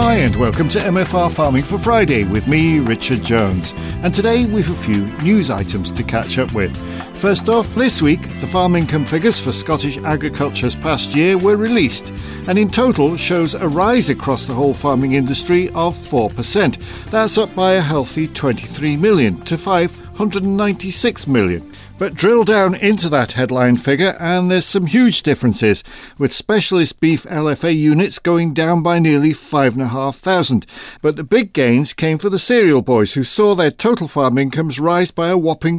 Hi and welcome to MFR Farming for Friday with me, Richard Jones. And today we've a few news items to catch up with. First off, this week the farm income figures for Scottish agriculture's past year were released, and in total shows a rise across the whole farming industry of 4%. That's up by a healthy 23 million to 596 million. But drill down into that headline figure and there's some huge differences, with specialist beef LFA units going down by nearly 5,500. But the big gains came for the cereal boys, who saw their total farm incomes rise by a whopping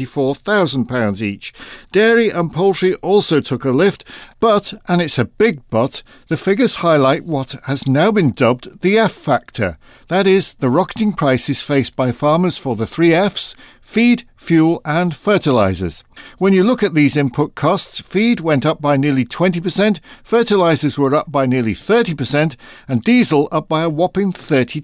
£34,000 each. Dairy and poultry also took a lift, but, and it's a big but, the figures highlight what has now been dubbed the F factor. That is, the rocketing prices faced by farmers for the 3 Fs: feed, fuel and fertilisers. When you look at these input costs, feed went up by nearly 20%, fertilisers were up by nearly 30%, and diesel up by a whopping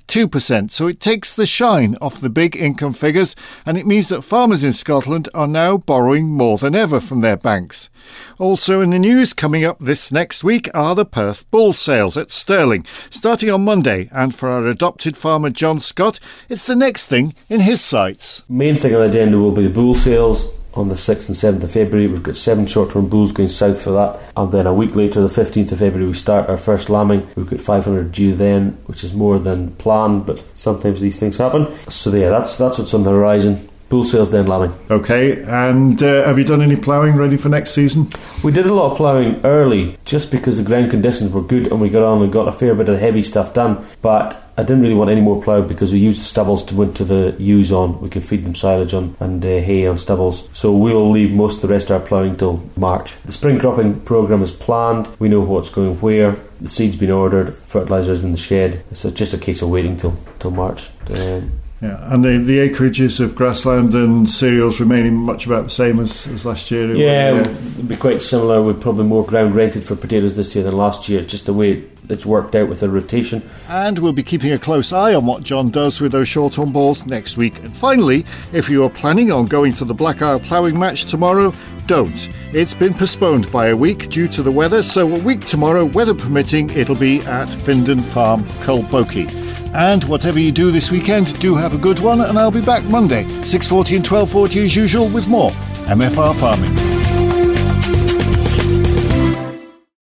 32%. So it takes the shine off the big income figures, and it means that farmers in Scotland are now borrowing more than ever from their banks. Also in the news, coming up this next week are the Perth bull sales at Stirling, starting on Monday, and for our adopted farmer John Scott, it's the next thing in his sights. Main thing on the agenda will be the bull sales on the 6th and 7th of February. We've got 7 short-term bulls going south for that, and then a week later, the 15th of February, we start our first lambing. We've got 500 due then, which is more than planned, but sometimes these things happen. So yeah, that's what's on the horizon. Bull sales, then lambing. Okay, and have you done any ploughing ready for next season? We did a lot of ploughing early, just because the ground conditions were good and we got on and got a fair bit of heavy stuff done. But I didn't really want any more ploughed because we used the stubbles to winter the ewes on. We can feed them silage on and hay on stubbles. So we'll leave most of the rest of our ploughing till March. The spring cropping programme is planned. We know what's going where. The seed's been ordered. Fertilisers in the shed. So it's just a case of waiting till March. Yeah, and the acreages of grassland and cereals remaining much about the same as last year? Yeah, it'll be quite similar. We've probably more ground rented for potatoes this year than last year, just the way it's worked out with the rotation. And we'll be keeping a close eye on what John does with those short-term balls next week. And finally, if you are planning on going to the Black Isle ploughing match tomorrow, don't. It's been postponed by a week due to the weather, so a week tomorrow, weather permitting, it'll be at Findon Farm, Culbokey. And whatever you do this weekend, do have a good one, and I'll be back Monday, 6:40 and 12:40 as usual with more MFR Farming.